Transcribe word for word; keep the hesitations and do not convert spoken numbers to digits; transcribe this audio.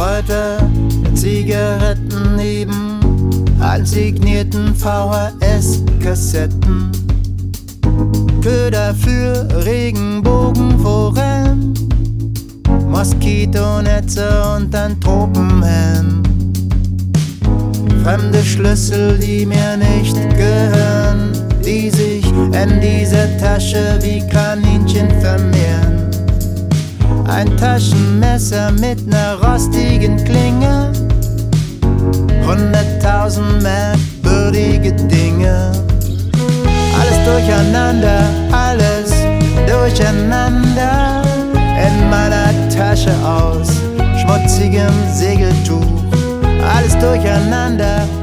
Kräuter, Zigaretten neben einsignierten V H S-Kassetten. Köder für Regenbogenforellen, Moskitonetze und ein Tropenhelm. Fremde Schlüssel, die mir nicht gehören, die sich in dieser Tasche wie Kaninchen vermehren. Ein Taschenmesser mit ner rostigen Klinge, hunderttausend merkwürdige Dinge. Alles durcheinander, alles durcheinander in meiner Tasche aus schmutzigem Segeltuch. Alles durcheinander,